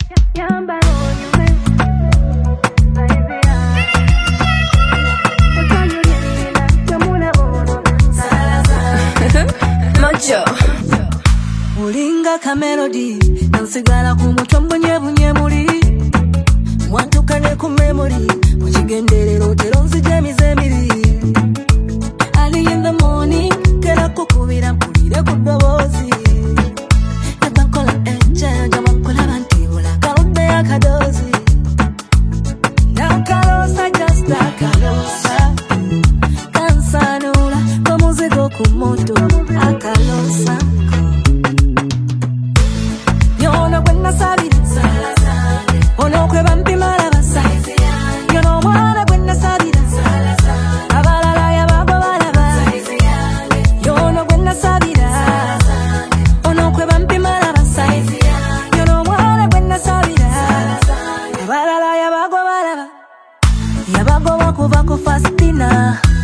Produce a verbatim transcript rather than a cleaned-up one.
Ulinga ka melody nansigala ku mutombo nyebunye muri wantukane ku memory mukigenderero teronzi jemize miri early in the morning kera kukubira mpulire ku dobozi nabankola enje jamankola bantibula kalode akadozi nakalosa just akalosa kansanula kwa muzigo ku moto akalosa ono kwe bampi malabasa yono mwana gwenna sabira abalala yabago balaba yono gwenna sabira ono kwe bampi malabasa yono mwana gwenna sabira abalala yabago balaba yabago bakuva ku fastina